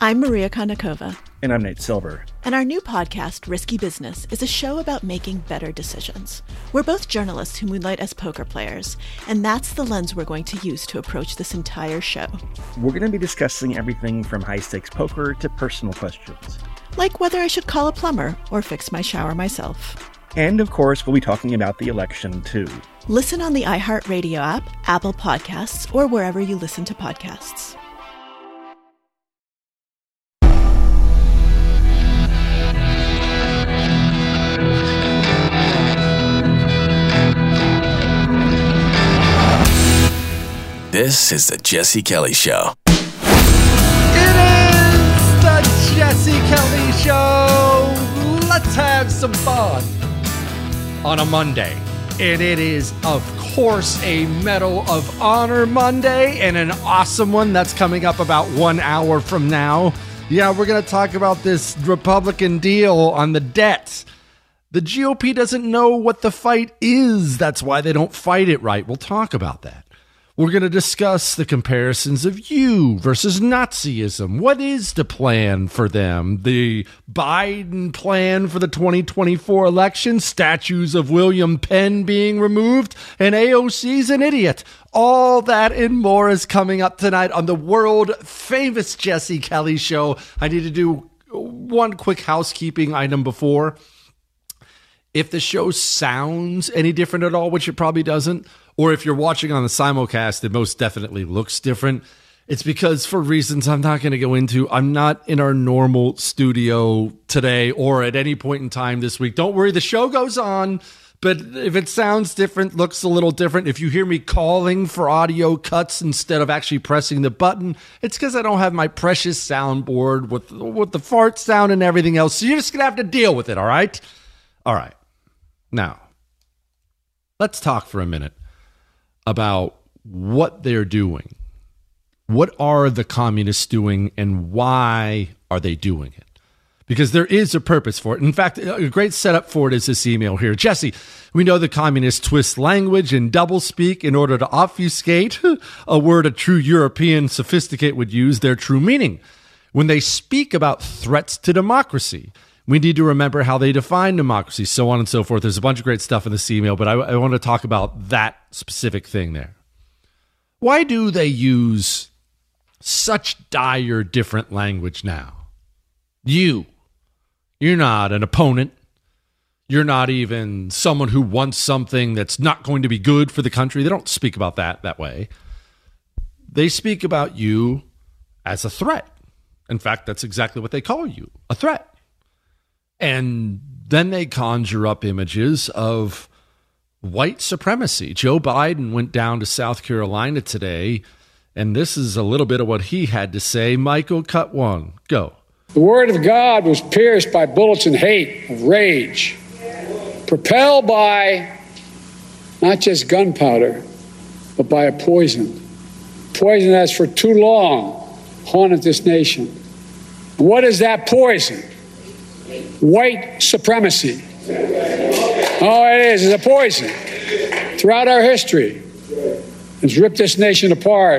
I'm Maria Konnikova. And I'm Nate Silver. And our new podcast, Risky Business, is a show about making better decisions. We're both journalists who moonlight as poker players, and that's the lens we're going to use to approach this entire show. We're going to be discussing everything from high-stakes poker to personal questions. Like whether I should call a plumber or fix my shower myself. And, of course, we'll be talking about the election, too. Listen on the iHeartRadio app, Apple Podcasts, or wherever you listen to podcasts. This is the Jesse Kelly Show. It is the Jesse Kelly Show. Let's have some fun on a Monday. And it is, of course, a Medal of Honor Monday, and an awesome one that's coming up about 1 hour from now. Yeah, we're going to talk about this Republican deal on the debt. The GOP doesn't know what the fight is. That's why they don't fight it right. We'll talk about that. We're going to discuss the comparisons of you versus Nazism. What is the plan for them? The Biden plan for the 2024 election? Statues of William Penn being removed? And AOC's an idiot. All that and more is coming up tonight on the world-famous Jesse Kelly Show. I need to do one quick housekeeping item before. If the show sounds any different at all, which it probably doesn't, or if you're watching on the simulcast, it most definitely looks different. It's because, for reasons I'm not going to go into, I'm not in our normal studio today or at any point in time this week. Don't worry, the show goes on, but if it sounds different, looks a little different, if you hear me calling for audio cuts instead of actually pressing the button, it's because I don't have my precious soundboard with the fart sound and everything else. So you're just going to have to deal with it, all right? All right. Now, let's talk for a minute about what they're doing. What are the communists doing, and why are they doing it? Because there is a purpose for it. In fact, a great setup for it is this email here. Jesse, we know the communists twist language and doublespeak in order to obfuscate a word a true European sophisticate would use their true meaning. When they speak about threats to democracy, we need to remember how they define democracy, so on and so forth. There's a bunch of great stuff in this email, but I want to talk about that specific thing there. Why do they use such dire different language now? You're not an opponent. You're not even someone who wants something that's not going to be good for the country. They don't speak about that way. They speak about you as a threat. In fact, that's exactly what they call you, a threat. And then they conjure up images of white supremacy. Joe Biden went down to South Carolina today, and this is a little bit of what he had to say. Michael, cut one. Go. The word of God was pierced by bullets of hate, of rage, propelled by not just gunpowder, but by a poison. Poison that's for too long haunted this nation. What is that poison? White supremacy. Oh, it is. It's a poison. Throughout our history, it's ripped this nation apart.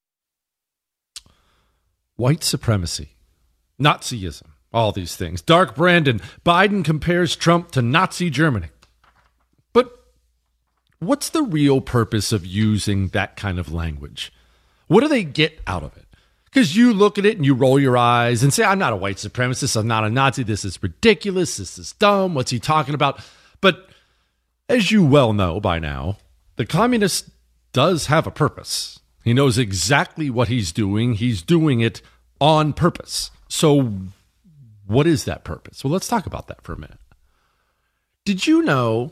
White supremacy, Nazism, all these things. Dark Brandon, Biden compares Trump to Nazi Germany. But what's the real purpose of using that kind of language? What do they get out of it? Because you look at it and you roll your eyes and say, I'm not a white supremacist, I'm not a Nazi, this is ridiculous, this is dumb, what's he talking about? But as you well know by now, the communist does have a purpose. He knows exactly what he's doing it on purpose. So what is that purpose? Well, let's talk about that for a minute. Did you know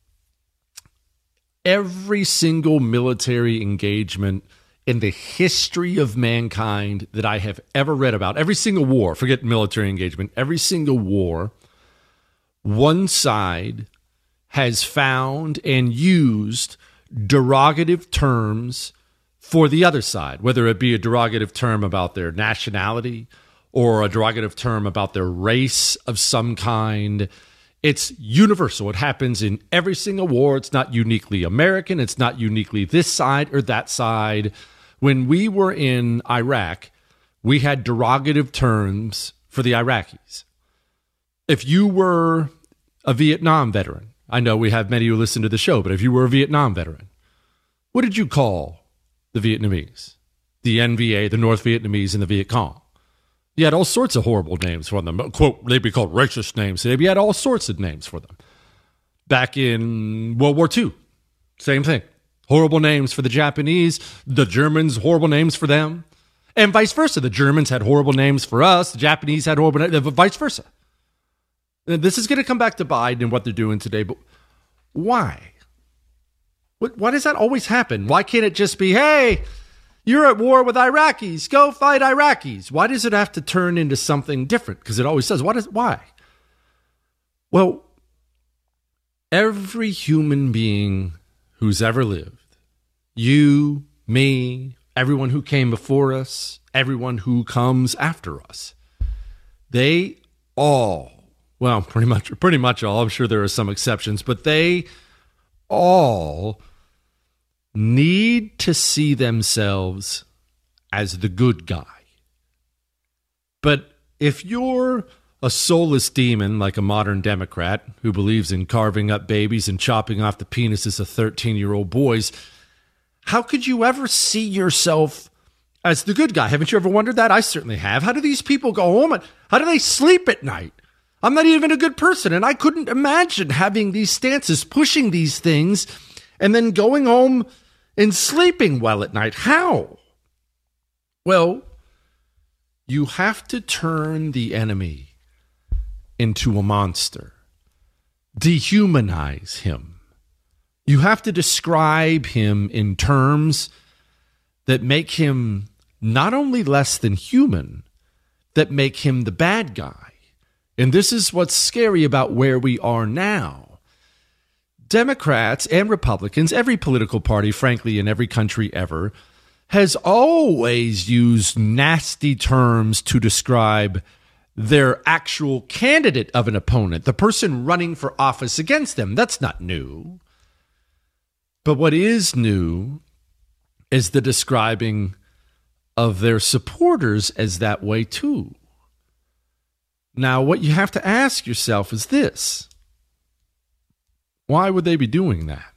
every single military engagement in the history of mankind that I have ever read about, every single war, forget military engagement, every single war, one side has found and used derogative terms for the other side, whether it be a derogative term about their nationality or a derogative term about their race of some kind. It's universal. It happens in every single war. It's not uniquely American. It's not uniquely this side or that side. When we were in Iraq, we had derogative terms for the Iraqis. If you were a Vietnam veteran, I know we have many who listen to the show, but if you were a Vietnam veteran, what did you call the Vietnamese? The NVA, the North Vietnamese, and the Viet Cong. You had all sorts of horrible names for them. Quote, they'd be called racist names. You had all sorts of names for them. Back in World War II, same thing. Horrible names for the Japanese, the Germans, horrible names for them. And vice versa. The Germans had horrible names for us. The Japanese had horrible names, vice versa. And this is going to come back to Biden and what they're doing today, but why? Why does that always happen? Why can't it just be, hey, you're at war with Iraqis, go fight Iraqis? Why does it have to turn into something different? Because it always says, why? Well, every human being who's ever lived, you, me, everyone who came before us, everyone who comes after us, they all, well, pretty much all, I'm sure there are some exceptions, but they all need to see themselves as the good guy. But if you're a soulless demon like a modern Democrat who believes in carving up babies and chopping off the penises of 13-year-old boys, how could you ever see yourself as the good guy? Haven't you ever wondered that? I certainly have. How do these people go home and how do they sleep at night? I'm not even a good person, and I couldn't imagine having these stances, pushing these things, and then going home and sleeping well at night. How? Well, you have to turn the enemy into a monster. Dehumanize him. You have to describe him in terms that make him not only less than human, that make him the bad guy. And this is what's scary about where we are now. Democrats and Republicans, every political party, frankly, in every country ever, has always used nasty terms to describe their actual candidate of an opponent, the person running for office against them. That's not new. But what is new is the describing of their supporters as that way too. Now, what you have to ask yourself is this. Why would they be doing that?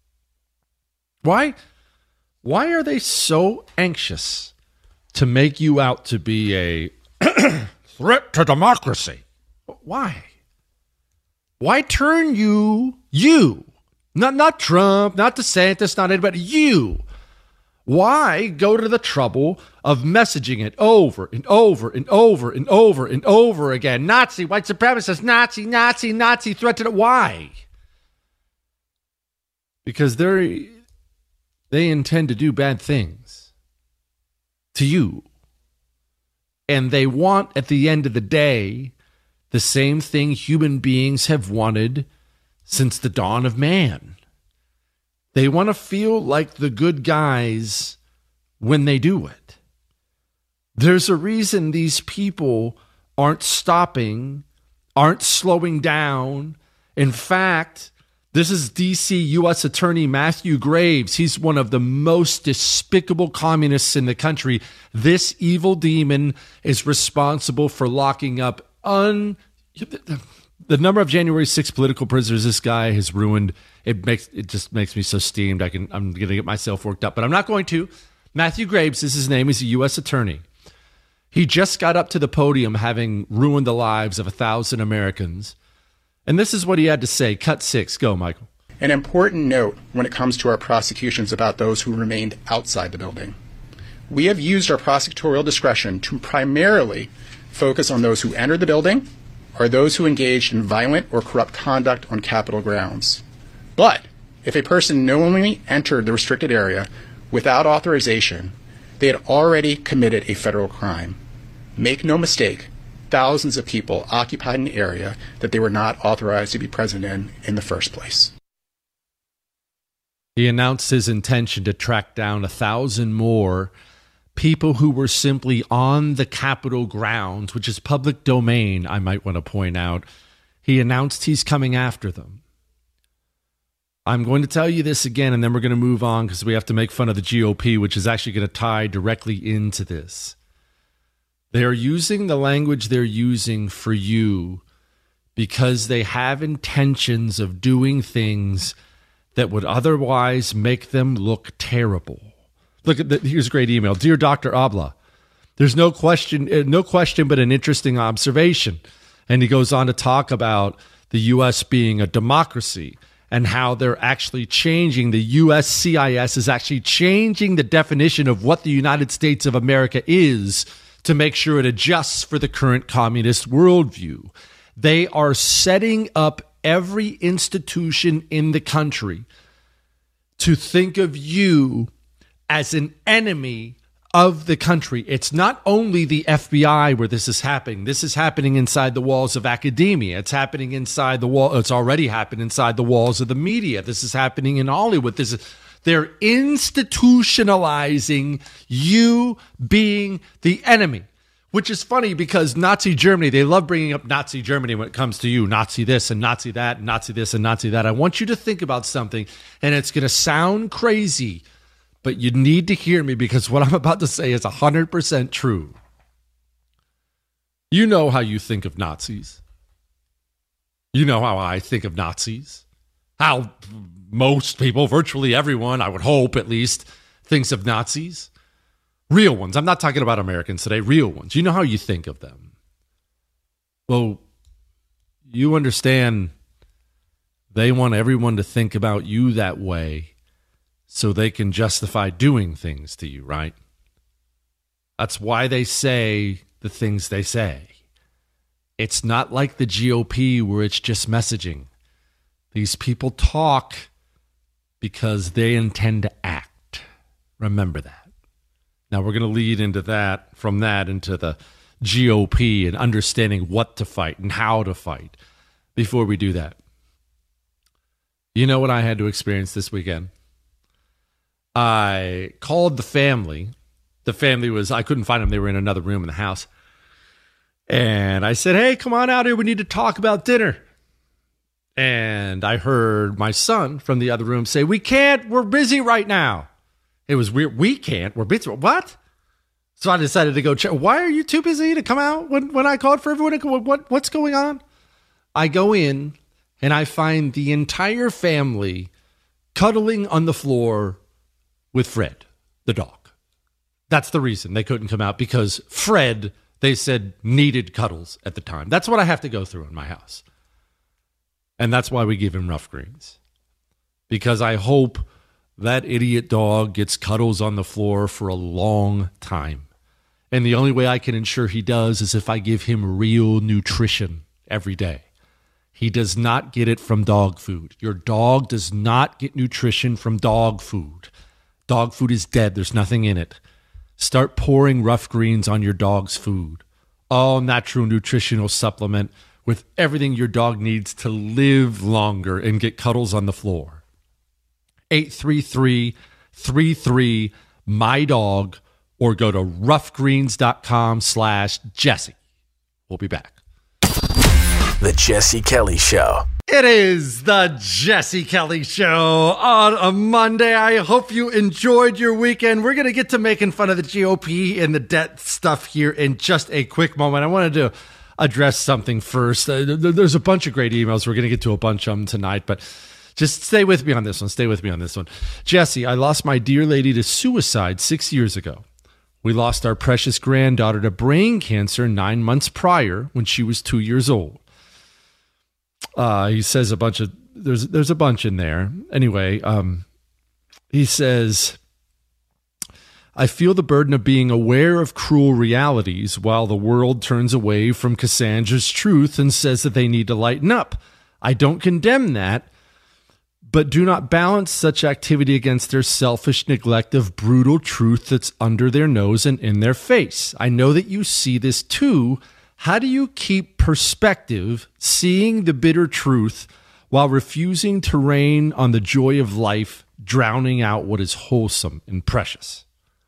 Why are they so anxious to make you out to be a threat to democracy? Why? Why turn you, not Trump, not DeSantis, not anybody, you. Why go to the trouble of messaging it over and over and over and over and over again? Nazi, white supremacist, Nazi, Nazi, Nazi, threat to the... Why? Because they intend to do bad things to you. And they want, at the end of the day, the same thing human beings have wanted since the dawn of man. They want to feel like the good guys when they do it. There's a reason these people aren't stopping, aren't slowing down. In fact, this is D.C. U.S. Attorney Matthew Graves. He's one of the most despicable communists in the country. This evil demon is responsible for locking up the number of January 6th political prisoners this guy has ruined. It just makes me so steamed. I'm going to get myself worked up, but I'm not going to. Matthew Graves is his name. He's a U.S. attorney. He just got up to the podium having ruined the lives of 1,000 Americans. And this is what he had to say. Cut 6. Go, Michael. An important note when it comes to our prosecutions about those who remained outside the building. We have used our prosecutorial discretion to primarily focus on those who entered the building or those who engaged in violent or corrupt conduct on Capitol grounds. But if a person knowingly entered the restricted area without authorization, they had already committed a federal crime. Make no mistake, thousands of people occupied an area that they were not authorized to be present in the first place. He announced his intention to track down 1,000 more people who were simply on the Capitol grounds, which is public domain, I might want to point out. He announced he's coming after them. I'm going to tell you this again, and then we're going to move on because we have to make fun of the GOP, which is actually going to tie directly into this. They are using the language they're using for you because they have intentions of doing things that would otherwise make them look terrible. Look at here's a great email. Dear Dr. Abla, there's no question but an interesting observation. And he goes on to talk about the U.S. being a democracy and how they're actually changing. The USCIS is actually changing the definition of what the United States of America is to make sure it adjusts for the current communist worldview. They are setting up every institution in the country to think of you as an enemy of the country. It's not only the FBI where this is happening. This is happening inside the walls of academia. It's happening inside the wall. It's already happened inside the walls of the media. This is happening in Hollywood. They're institutionalizing you being the enemy. Which is funny because Nazi Germany, they love bringing up Nazi Germany when it comes to you. Nazi this and Nazi that, and Nazi this and Nazi that. I want you to think about something, and it's going to sound crazy, but you need to hear me because what I'm about to say is 100% true. You know how you think of Nazis. You know how I think of Nazis. How most people, virtually everyone, I would hope at least, thinks of Nazis. Real ones. I'm not talking about Americans today. Real ones. You know how you think of them. Well, you understand they want everyone to think about you that way so they can justify doing things to you, right? That's why they say the things they say. It's not like the GOP where it's just messaging. These people talk because they intend to act. Remember that. Now, we're going to lead into that, from that into the GOP and understanding what to fight and how to fight. Before we do that, you know what I had to experience this weekend? I called the family. The family was, I couldn't find them. They were in another room in the house. And I said, hey, come on out here. We need to talk about dinner. And I heard my son from the other room say, we can't. We're busy right now. It was weird. We can't. We're busy. What? So I decided to go check. Why are you too busy to come out when I called for everyone? What's going on? I go in and I find the entire family cuddling on the floor with Fred, the dog. That's the reason they couldn't come out, because Fred, they said, needed cuddles at the time. That's what I have to go through in my house. And that's why we give him rough greens. Because I hope that idiot dog gets cuddles on the floor for a long time. And the only way I can ensure he does is if I give him real nutrition every day. He does not get it from dog food. Your dog does not get nutrition from dog food. Dog food is dead. There's nothing in it. Start pouring rough greens on your dog's food. All natural nutritional supplement with everything your dog needs to live longer and get cuddles on the floor. 833-33-MY-DOG or go to roughgreens.com/Jesse. We'll be back. The Jesse Kelly Show. It is the Jesse Kelly Show on a Monday. I hope you enjoyed your weekend. We're going to get to making fun of the GOP and the debt stuff here in just a quick moment. I wanted to address something first. There's a bunch of great emails. We're going to get to a bunch of them tonight, but just stay with me on this one. Stay with me on this one. Jesse, I lost my dear lady to suicide 6 years ago. We lost our precious granddaughter to brain cancer 9 months prior when she was 2 years old. He says a bunch of, there's a bunch in there. Anyway, he says, I feel the burden of being aware of cruel realities while the world turns away from Cassandra's truth and says that they need to lighten up. I don't condemn that, but do not balance such activity against their selfish neglect of brutal truth that's under their nose and in their face. I know that you see this too. How do you keep perspective, seeing the bitter truth, while refusing to rain on the joy of life, drowning out what is wholesome and precious?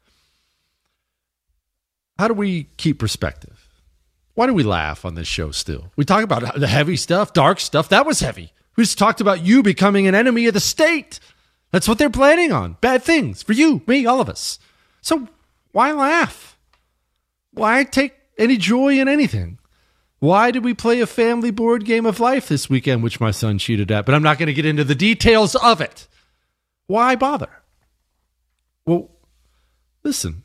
How do we keep perspective? Why do we laugh on this show still? We talk about the heavy stuff, dark stuff. That was heavy. We just talked about you becoming an enemy of the state. That's what they're planning on. Bad things for you, me, all of us. So why laugh? Why take any joy in anything. Why did we play a family board game of life this weekend, which my son cheated at? But I'm not going to get into the details of it. Why bother? Well, listen.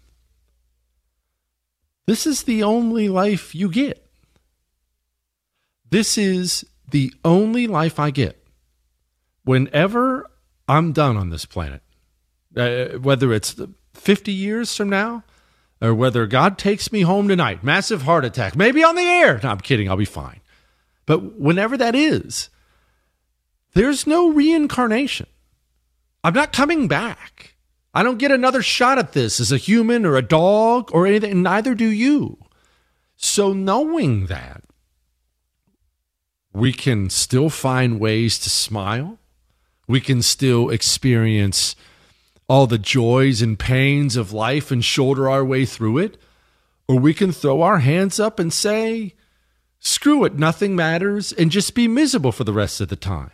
This is the only life you get. This is the only life I get. Whenever I'm done on this planet, whether it's 50 years from now, or whether God takes me home tonight, massive heart attack, maybe on the air. No, I'm kidding. I'll be fine. But whenever that is, there's no reincarnation. I'm not coming back. I don't get another shot at this as a human or a dog or anything, and neither do you. So knowing that, we can still find ways to smile. We can still experience all the joys and pains of life and shoulder our way through it. Or we can throw our hands up and say, screw it, nothing matters, and just be miserable for the rest of the time.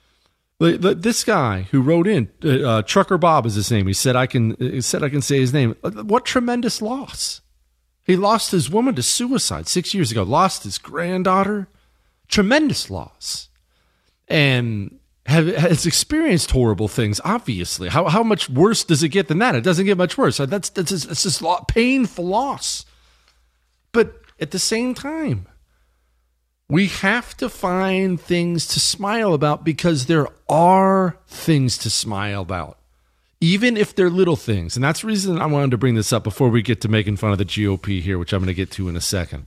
This guy who wrote in, Trucker Bob is his name. He said I can say his name. What tremendous loss. He lost his woman to suicide 6 years ago, lost his granddaughter. Tremendous loss. And has experienced horrible things, obviously. How much worse does it get than that? It doesn't get much worse. That's just painful loss. But at the same time, we have to find things to smile about because there are things to smile about, even if they're little things. And that's the reason I wanted to bring this up before we get to making fun of the GOP here, which I'm going to get to in a second.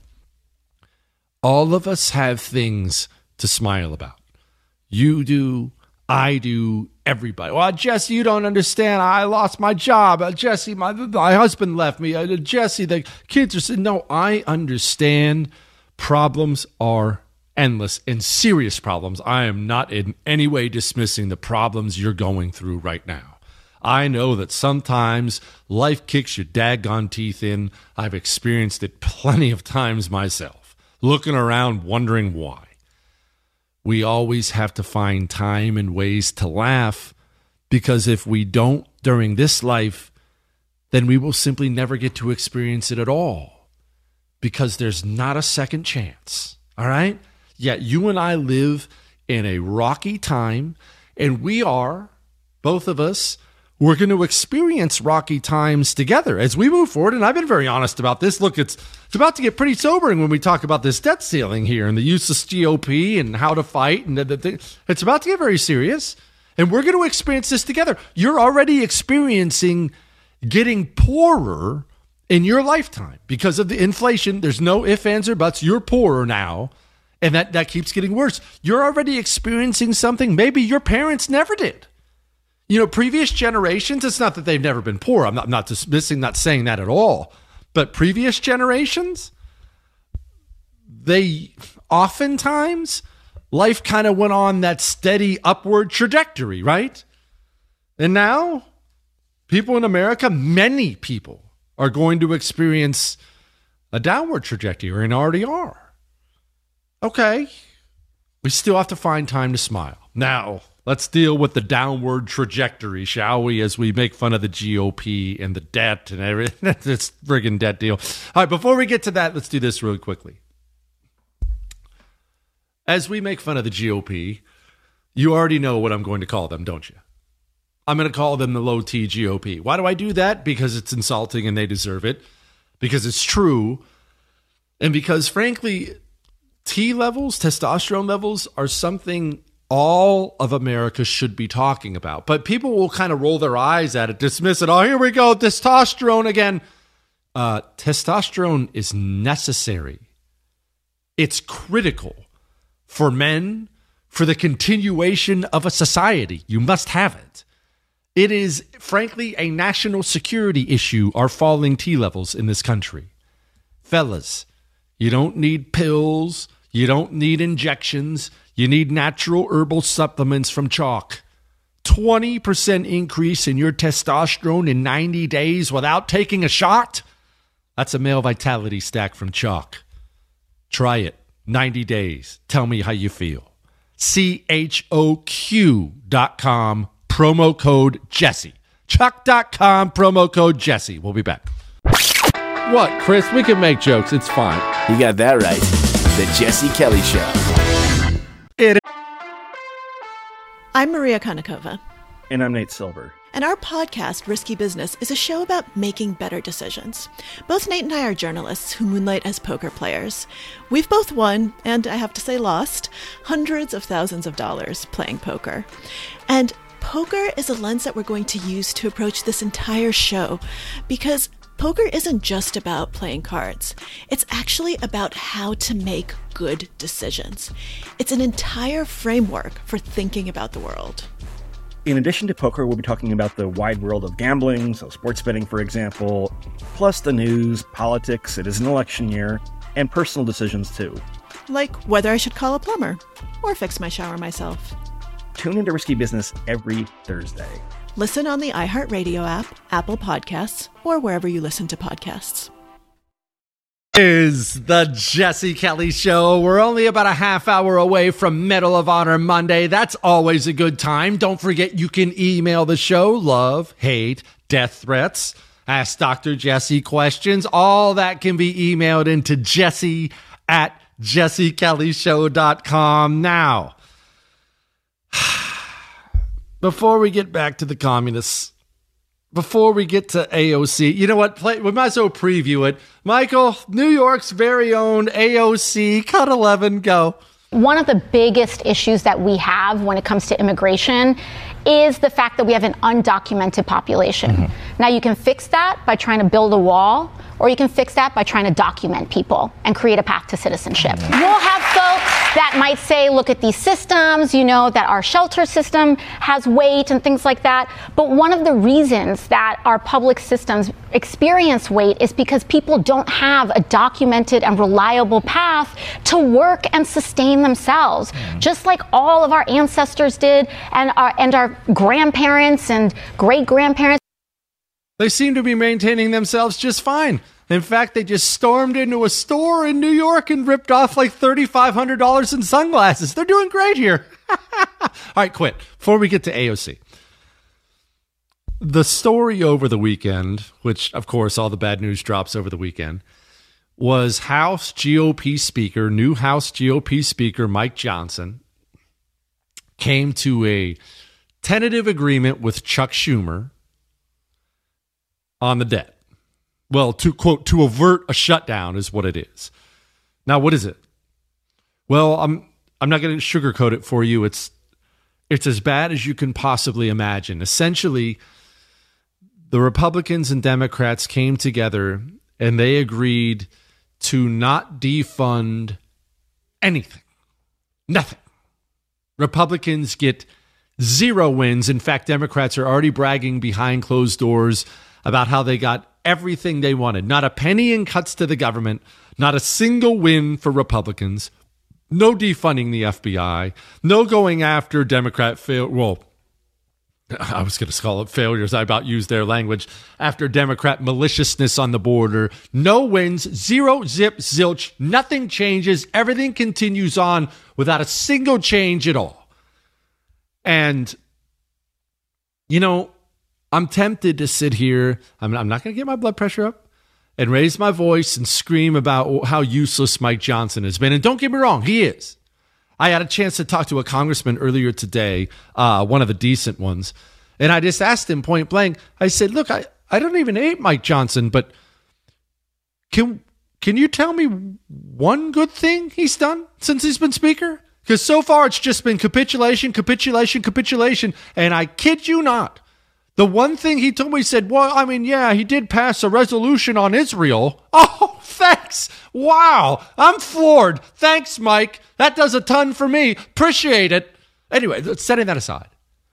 All of us have things to smile about. You do, I do, everybody. Well, Jesse, you don't understand. I lost my job. Jesse, my husband left me. Jesse, the kids are saying, no, I understand. Problems are endless and serious problems. I am not in any way dismissing the problems you're going through right now. I know that sometimes life kicks your daggone teeth in. I've experienced it plenty of times myself, looking around wondering why. We always have to find time and ways to laugh, because if we don't during this life, then we will simply never get to experience it at all, because there's not a second chance. All right? Yet you and I live in a rocky time, and we are, both of us, we're going to experience rocky times together as we move forward. And I've been very honest about this. Look, it's about to get pretty sobering when we talk about this debt ceiling here and the use of GOP and how to fight. And it's about to get very serious. And we're going to experience this together. You're already experiencing getting poorer in your lifetime because of the inflation. There's no ifs, ands, or buts. You're poorer now. And that keeps getting worse. You're already experiencing something maybe your parents never did. You know, previous generations, it's not that they've never been poor. I'm not dismissing, not saying that at all. But previous generations, they oftentimes, life kind of went on that steady upward trajectory, right? And now, people in America, many people are going to experience a downward trajectory and already are. Okay, we still have to find time to smile. Now, let's deal with the downward trajectory, shall we, as we make fun of the GOP and the debt and everything. This friggin' debt deal. All right, before we get to that, let's do this really quickly. As we make fun of the GOP, you already know what I'm going to call them, don't you? I'm going to call them the low-T GOP. Why do I do that? Because it's insulting and they deserve it. Because it's true. And because, frankly, T levels, testosterone levels, are something all of America should be talking about. But people will kind of roll their eyes at it, dismiss it. Oh, here we go, testosterone again. Testosterone is necessary. It's critical for men, for the continuation of a society. You must have it. It is, frankly, a national security issue, our falling T levels in this country. Fellas, you don't need pills. You don't need injections. You need natural herbal supplements from Chalk. 20% increase in your testosterone in 90 days without taking a shot? That's a male vitality stack from Chalk. Try it. 90 days. Tell me how you feel. CHOQ.com, promo code Jesse. Chalk.com, promo code Jesse. We'll be back. What, Chris? We can make jokes. It's fine. You got that right. The Jesse Kelly Show. I'm Maria Konnikova. And I'm Nate Silver. And our podcast, Risky Business, is a show about making better decisions. Both Nate and I are journalists who moonlight as poker players. We've both won, and I have to say lost, hundreds of thousands of dollars playing poker. And poker is a lens that we're going to use to approach this entire show, because poker isn't just about playing cards. It's actually about how to make good decisions. It's an entire framework for thinking about the world. In addition to poker, we'll be talking about the wide world of gambling, so sports betting, for example, plus the news, politics, it is an election year, and personal decisions, too. Like whether I should call a plumber or fix my shower myself. Tune into Risky Business every Thursday. Listen on the iHeartRadio app, Apple Podcasts, or wherever you listen to podcasts. Is the Jesse Kelly Show. We're only about a half hour away from Medal of Honor Monday. That's always a good time. Don't forget you can email the show, love, hate, death threats, ask Dr. Jesse questions. All that can be emailed into jesse@jessekellyshow.com. Now, before we get back to the communists, before we get to AOC, you know what? We might as well preview it. Michael, New York's very own AOC, cut 11, go. One of the biggest issues that we have when it comes to immigration is the fact that we have an undocumented population. Mm-hmm. Now, you can fix that by trying to build a wall, or you can fix that by trying to document people and create a path to citizenship. Mm-hmm. We'll have folks that might say, look at these systems, you know, that our shelter system has weight and things like that. But one of the reasons that our public systems experience weight is because people don't have a documented and reliable path to work and sustain themselves, just like all of our ancestors did, and our grandparents and great-grandparents. They seem to be maintaining themselves just fine. In fact, they just stormed into a store in New York and ripped off like $3,500 in sunglasses. They're doing great here. All right, quit. Before we get to AOC. The story over the weekend, which, of course, all the bad news drops over the weekend, was House GOP Speaker, new House GOP Speaker Mike Johnson, came to a tentative agreement with Chuck Schumer on the debt. Well, to quote, to avert a shutdown is what it is. Now, what is it? Well, I'm not going to sugarcoat it for you. It's as bad as you can possibly imagine. Essentially, the Republicans and Democrats came together and they agreed to not defund anything. Nothing. Republicans get 0 wins. In fact, Democrats are already bragging behind closed doors about how they got everything they wanted. Not a penny in cuts to the government, not a single win for Republicans, no defunding the FBI, no going after Democrat I was going to call it failures. I about used their language. After Democrat maliciousness on the border, no wins, 0 zip zilch, nothing changes. Everything continues on without a single change at all. And, you know, I'm tempted to sit here. I'm not going to get my blood pressure up and raise my voice and scream about how useless Mike Johnson has been. And don't get me wrong, he is. I had a chance to talk to a congressman earlier today, one of the decent ones. And I just asked him point blank. I said, look, I don't even hate Mike Johnson, but can you tell me one good thing he's done since he's been speaker? Because so far it's just been capitulation. And I kid you not. The one thing he told me, he said, well, I mean, yeah, he did pass a resolution on Israel. Oh, thanks. Wow. I'm floored. Thanks, Mike. That does a ton for me. Appreciate it. Anyway, setting that aside.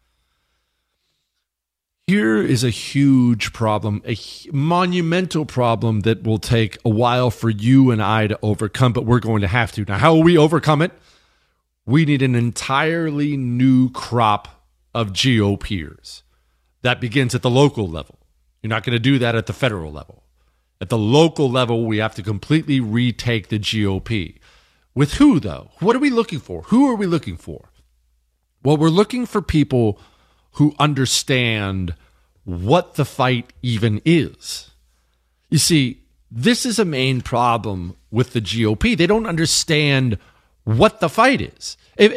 Here is a huge problem, a monumental problem that will take a while for you and I to overcome, but we're going to have to. Now, how will we overcome it? We need an entirely new crop of GOPers. That begins at the local level. You're not going to do that at the federal level. At the local level, we have to completely retake the GOP. With who, though? What are we looking for? Who are we looking for? Well, we're looking for people who understand what the fight even is. You see, this is a main problem with the GOP. They don't understand what the fight is.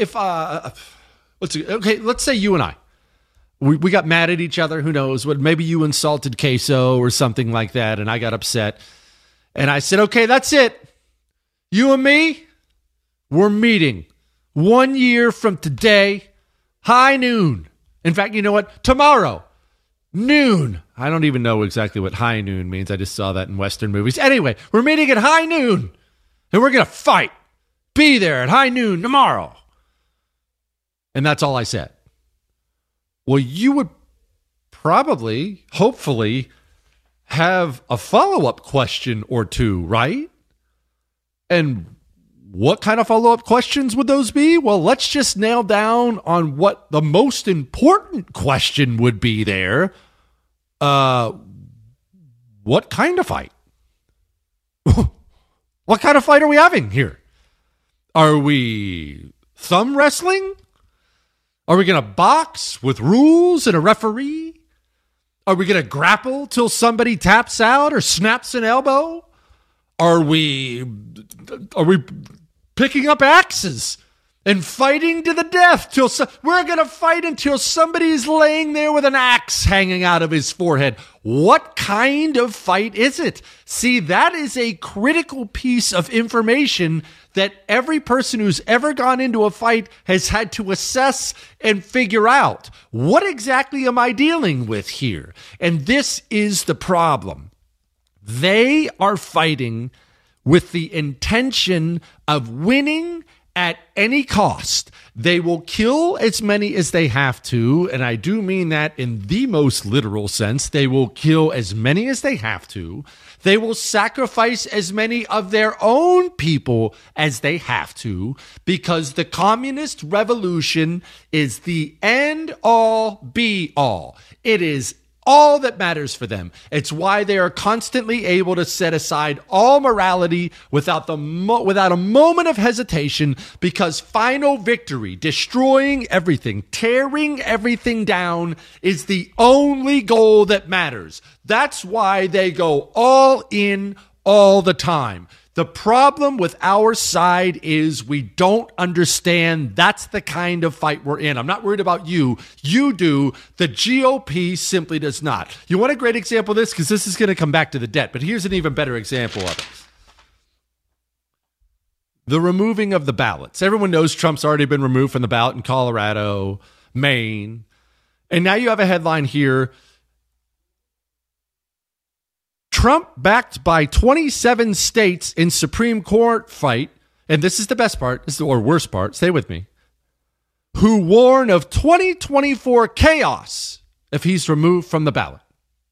Let's say you and I, we got mad at each other. Who knows? Maybe you insulted Queso or something like that, and I got upset. And I said, okay, that's it. You and me, we're meeting 1 year from today, high noon. In fact, you know what? Tomorrow, noon. I don't even know exactly what high noon means. I just saw that in Western movies. Anyway, we're meeting at high noon, and we're going to fight. Be there at high noon tomorrow. And that's all I said. Well, you would probably, hopefully, have a follow-up question or two, right? And what kind of follow-up questions would those be? Well, let's just nail down on what the most important question would be there. What kind of fight? What kind of fight are we having here? Are we thumb wrestling? Are we going to box with rules and a referee? Are we going to grapple till somebody taps out or snaps an elbow? Are we picking up axes and fighting to the death we're going to fight until somebody's laying there with an axe hanging out of his forehead? What kind of fight is it? See, that is a critical piece of information that every person who's ever gone into a fight has had to assess and figure out. What exactly am I dealing with here? And this is the problem. They are fighting with the intention of winning at any cost. They will kill as many as they have to, and I do mean that in the most literal sense. They will kill as many as they have to. They will sacrifice as many of their own people as they have to, because the communist revolution is the end all be all. It is all that matters for them. It's why they are constantly able to set aside all morality without a moment of hesitation, because final victory, destroying everything, tearing everything down, is the only goal that matters. That's why they go all in all the time. The problem with our side is we don't understand that's the kind of fight we're in. I'm not worried about you. You do. The GOP simply does not. You want a great example of this? Because this is going to come back to the debt. But here's an even better example of it. The removing of the ballots. Everyone knows Trump's already been removed from the ballot in Colorado, Maine. And now you have a headline here. Trump backed by 27 states in Supreme Court fight, and this is the best part, or worst part, stay with me, who warn of 2024 chaos if he's removed from the ballot.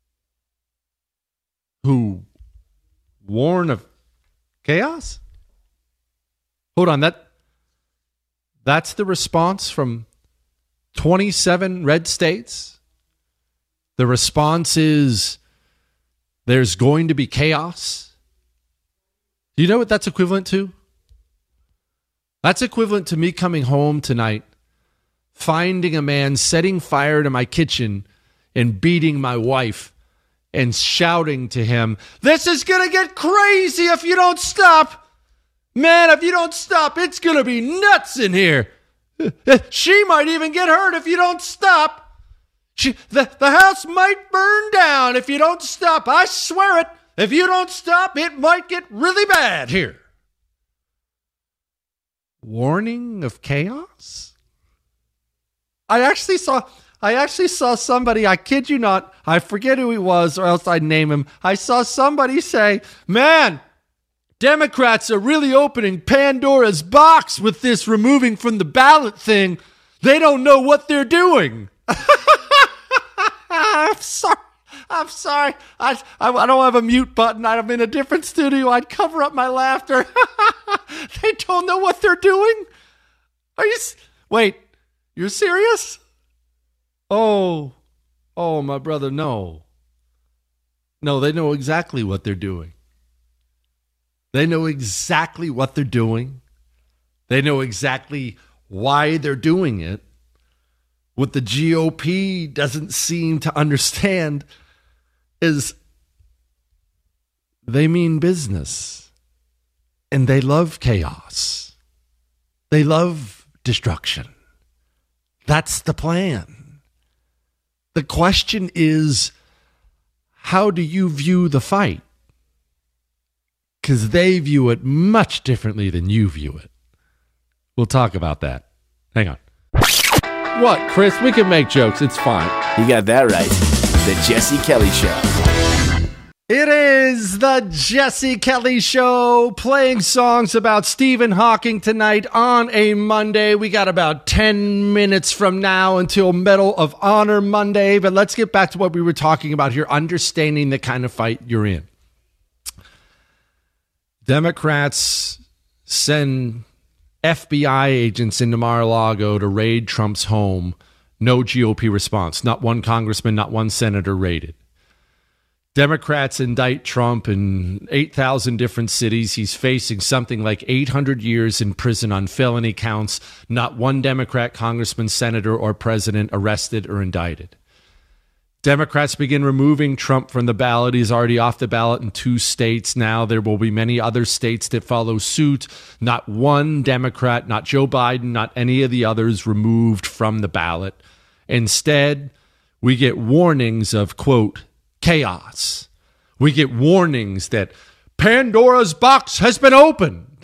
Who warn of chaos? Hold on, that's the response from 27 red states? The response is there's going to be chaos. Do you know what that's equivalent to? That's equivalent to me coming home tonight, finding a man setting fire to my kitchen and beating my wife and shouting to him, "This is going to get crazy if you don't stop. Man, if you don't stop, it's going to be nuts in here. She might even get hurt if you don't stop. The house might burn down if you don't stop. I swear it. If you don't stop, it might get really bad here." Warning of chaos? I actually saw somebody, I kid you not, I forget who he was or else I'd name him. I saw somebody say, "Man, Democrats are really opening Pandora's box with this removing from the ballot thing. They don't know what they're doing." I'm sorry. I don't have a mute button. I'm in a different studio. I'd cover up my laughter. They don't know what they're doing? Wait, you're serious? Oh, my brother, no. No, they know exactly what they're doing. They know exactly what they're doing. They know exactly why they're doing it. What the GOP doesn't seem to understand is they mean business. And they love chaos. They love destruction. That's the plan. The question is, how do you view the fight? Because they view it much differently than you view it. We'll talk about that. Hang on. What, Chris? We can make jokes. It's fine. You got that right. The Jesse Kelly Show. It is the Jesse Kelly Show, playing songs about Stephen Hawking tonight on a Monday. We got about 10 minutes from now until Medal of Honor Monday, but let's get back to what we were talking about here, understanding the kind of fight you're in. Democrats send FBI agents into Mar-a-Lago to raid Trump's home. No GOP response. Not one congressman, not one senator raided. Democrats indict Trump in 8,000 different cities. He's facing something like 800 years in prison on felony counts. Not one Democrat, congressman, senator, or president arrested or indicted. Democrats begin removing Trump from the ballot. He's already off the ballot in 2 states now. There will be many other states that follow suit. Not one Democrat, not Joe Biden, not any of the others removed from the ballot. Instead, we get warnings of, quote, chaos. We get warnings that Pandora's box has been opened.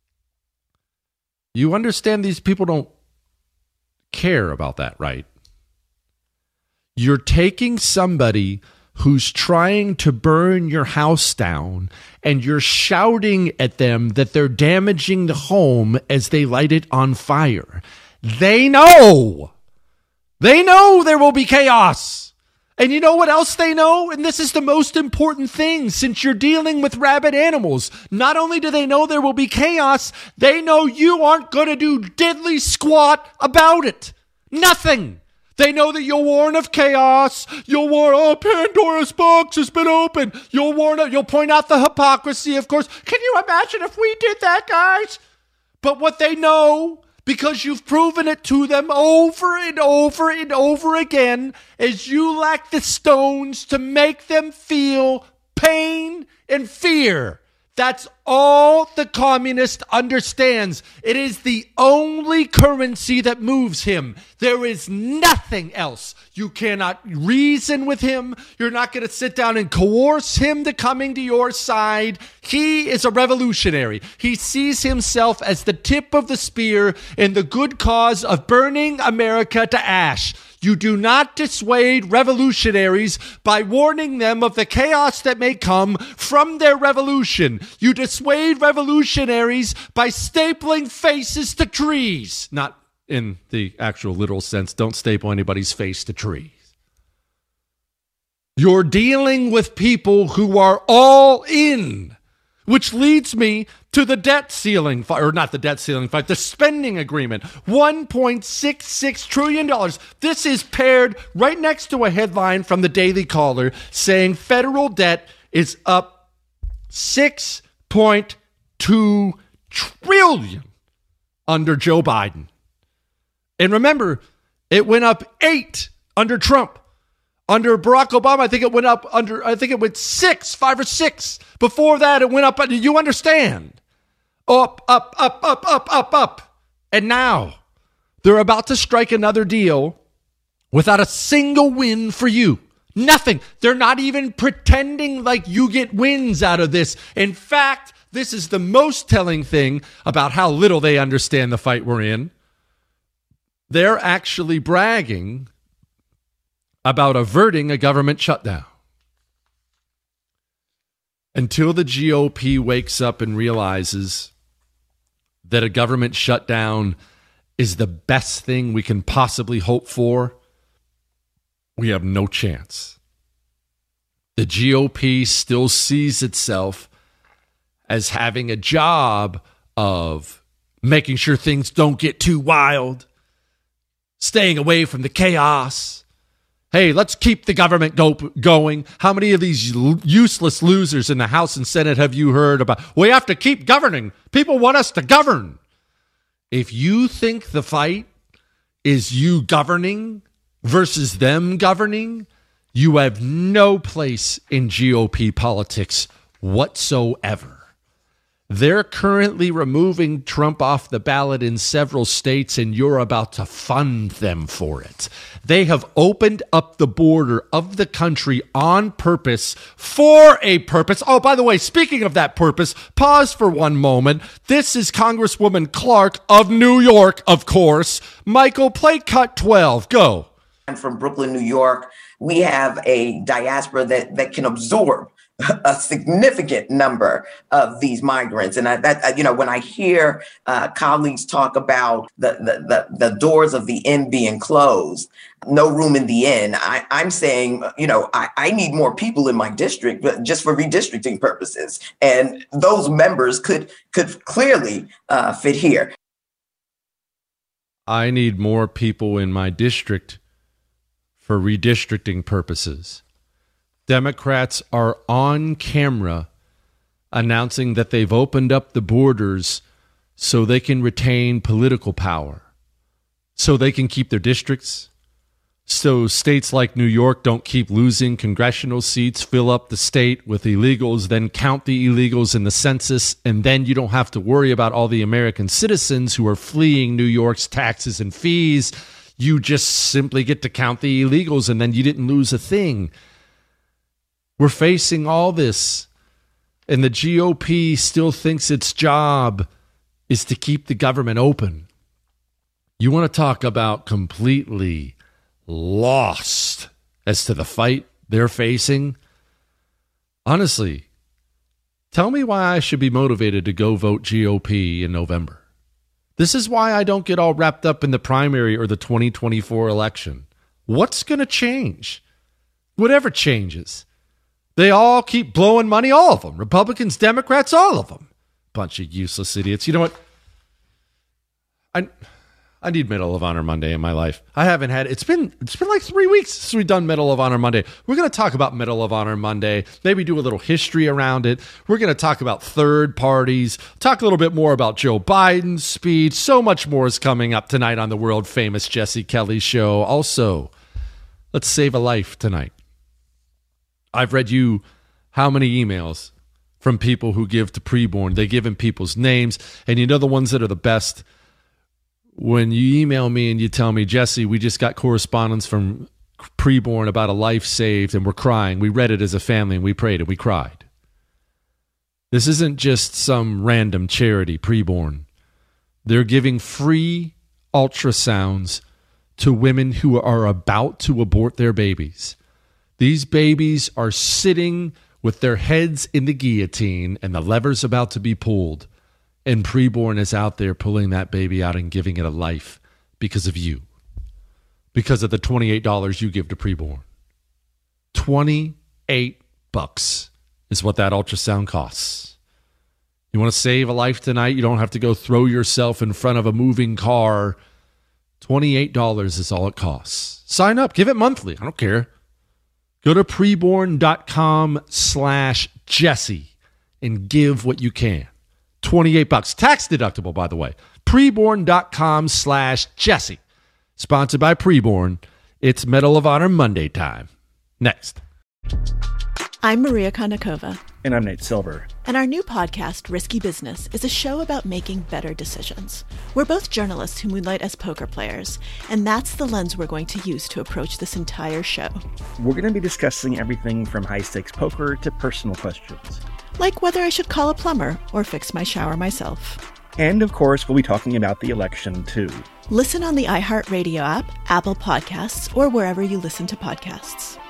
You understand these people don't care about that, right? You're taking somebody who's trying to burn your house down and you're shouting at them that they're damaging the home as they light it on fire. They know. They know there will be chaos. And you know what else they know? And this is the most important thing since you're dealing with rabid animals. Not only do they know there will be chaos, they know you aren't going to do diddly squat about it. Nothing. They know that you'll warn of chaos. You'll warn, oh, Pandora's box has been opened. You'll point out the hypocrisy, of course. Can you imagine if we did that, guys? But what they know, because you've proven it to them over and over and over again, is you lack the stones to make them feel pain and fear. That's all the communist understands. It is the only currency that moves him. There is nothing else. You cannot reason with him. You're not going to sit down and coerce him to coming to your side. He is a revolutionary. He sees himself as the tip of the spear in the good cause of burning America to ash. You do not dissuade revolutionaries by warning them of the chaos that may come from their revolution. You dissuade revolutionaries by stapling faces to trees. Not in the actual literal sense. Don't staple anybody's face to trees. You're dealing with people who are all in, which leads me to the debt ceiling fight, or not the debt ceiling fight, the spending agreement, $1.66 trillion. This is paired right next to a headline from the Daily Caller saying federal debt is up $6.2 trillion under Joe Biden. And remember, it went up 8 under Trump. Under Barack Obama, I think it went 5 or 6. Before that, it went up, you understand. Up. And now, they're about to strike another deal without a single win for you. Nothing. They're not even pretending like you get wins out of this. In fact, this is the most telling thing about how little they understand the fight we're in. They're actually bragging about averting a government shutdown. Until the GOP wakes up and realizes that a government shutdown is the best thing we can possibly hope for, we have no chance. The GOP still sees itself as having a job of making sure things don't get too wild, staying away from the chaos. Hey, let's keep the government going. How many of these useless losers in the House and Senate have you heard about? We have to keep governing. People want us to govern. If you think the fight is you governing versus them governing, you have no place in GOP politics whatsoever. They're currently removing Trump off the ballot in several states, and you're about to fund them for it. They have opened up the border of the country on purpose, for a purpose. Oh, by the way, speaking of that purpose, pause for one moment. This is Congresswoman Clark of New York, of course. Michael, play cut 12. Go. I'm from Brooklyn, New York. We have a diaspora that can absorb a significant number of these migrants. And when I hear colleagues talk about the doors of the inn being closed, no room in the inn, I'm saying, I need more people in my district, but just for redistricting purposes. And those members could clearly fit here. I need more people in my district for redistricting purposes. Democrats are on camera announcing that they've opened up the borders so they can retain political power, so they can keep their districts, so states like New York don't keep losing congressional seats, fill up the state with illegals, then count the illegals in the census, and then you don't have to worry about all the American citizens who are fleeing New York's taxes and fees. You just simply get to count the illegals, and then you didn't lose a thing. We're facing all this, and the GOP still thinks its job is to keep the government open. You want to talk about completely lost as to the fight they're facing? Honestly, tell me why I should be motivated to go vote GOP in November. This is why I don't get all wrapped up in the primary or the 2024 election. What's going to change? Whatever changes. They all keep blowing money, all of them. Republicans, Democrats, all of them. Bunch of useless idiots. You know what? I need Medal of Honor Monday in my life. I haven't had it's been like 3 weeks since we've done Medal of Honor Monday. We're going to talk about Medal of Honor Monday, maybe do a little history around it. We're going to talk about third parties, talk a little bit more about Joe Biden's speech. So much more is coming up tonight on the world famous Jesse Kelly Show. Also, let's save a life tonight. I've read you how many emails from people who give to Preborn. They give in people's names, and you know the ones that are the best? When you email me and you tell me, Jesse, we just got correspondence from Preborn about a life saved, and we're crying. We read it as a family, and we prayed, and we cried. This isn't just some random charity, Preborn. They're giving free ultrasounds to women who are about to abort their babies. These babies are sitting with their heads in the guillotine and the lever's about to be pulled. And Preborn is out there pulling that baby out and giving it a life because of you. Because of the $28 you give to Preborn. $28 is what that ultrasound costs. You want to save a life tonight? You don't have to go throw yourself in front of a moving car. $28 is all it costs. Sign up. Give it monthly. I don't care. Go to preborn.com/Jesse and give what you can. $28. Tax deductible, by the way. Preborn.com/Jesse. Sponsored by Preborn. It's Medal of Honor Monday time. Next. I'm Maria Konnikova. And I'm Nate Silver. And our new podcast, Risky Business, is a show about making better decisions. We're both journalists who moonlight as poker players, and that's the lens we're going to use to approach this entire show. We're going to be discussing everything from high-stakes poker to personal questions. Like whether I should call a plumber or fix my shower myself. And, of course, we'll be talking about the election, too. Listen on the iHeartRadio app, Apple Podcasts, or wherever you listen to podcasts.